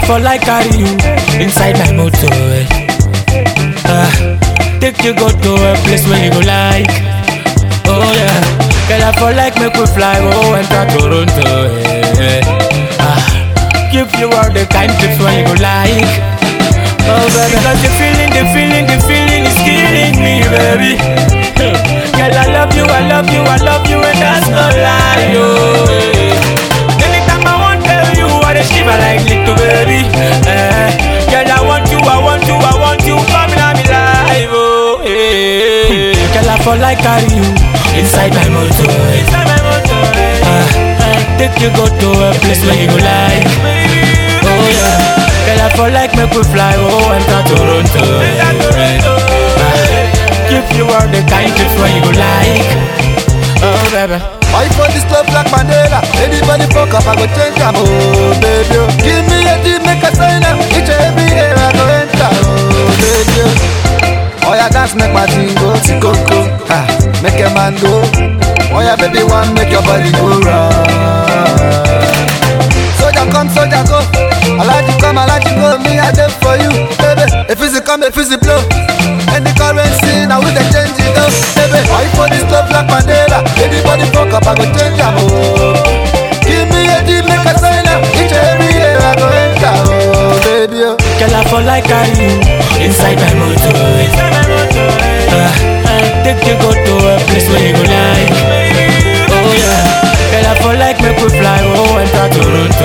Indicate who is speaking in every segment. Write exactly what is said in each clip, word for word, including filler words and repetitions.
Speaker 1: for like carry you inside my motor. Eh. Uh, take you go to a place where you go like. Oh yeah, girl I for like make we fly, oh enter Toronto. Eh. Uh, give you all the kind trips where you go like. Oh baby, because the feeling, the feeling, the feeling is killing me, baby. Girl I love you, I love you, I love you, and that's no lie, oh. Anytime I want tell you, I just shiver like little baby. Eh. Girl I want you, I want you, I want you, come in me life, oh. Eh. Girl I for like carry you inside my motor, inside my motor. Eh. Uh, take you go to a place where you go like. Oh yeah. Girl I for like make we fly, oh enter Toronto. Eh. Give you all the kind trips where you go like. Oh baby,
Speaker 2: I for this love like Mandela. Anybody fuck up, I go change them. Oh baby, give me a deal, make a sign up. Each and every year I go enter. Oh baby, oh yeah, dance make my thing go. Sikoko, ah, make a man go. Oh yeah, baby, one make your body go round. Soldier come, soldier go. I like you come, I like you go. Me I there for you, baby. If it's come, if it's blow. And the currency, now we the change it up, baby. I for this love like Mandela. Anybody fuck up, I go change them, oh. Give me a deal, make a sign up. Each and every year I go enter, oh, baby.
Speaker 1: Girl I for like carry you inside my motor, inside my motor. Uh, take you go to a place where you go like. Oh yeah. Girl I for like make we fly, oh enter Toronto.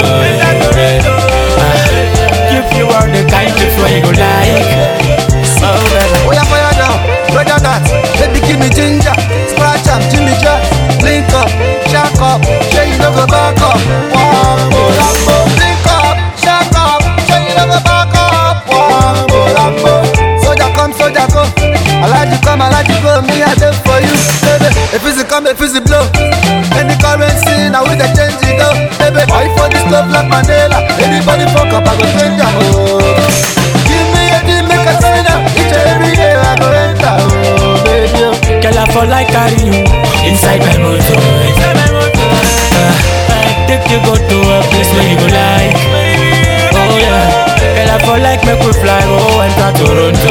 Speaker 1: Uh, give you all the kind trips where you go like. Oh baby.
Speaker 2: Oh yeah, fire down, brother that. Baby give me ginger, scratch up, Jimmy Jack, link up, shack up, shake you go back up. Wambo lambo, link up, shack up, shake you go back up. Wambo lambo. Soldier come, soldier go. I like you come, I like you go. Me I there for you, baby. If it's come, if it's blow. And the currency, now we the change it up, baby. I for this love like Mandela. Anybody fuck up, I go change them. Oh. Give me a deal, make a sign up. Each and every year I go enter, oh baby.
Speaker 1: Girl I for like carry you inside my motor, inside my motor. Uh, take you go to a place where you go like. Oh yeah. Girl I for like make we fly, oh enter Toronto.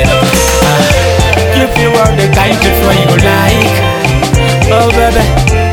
Speaker 1: Uh, give you all the kind trips where you go like. Oh baby.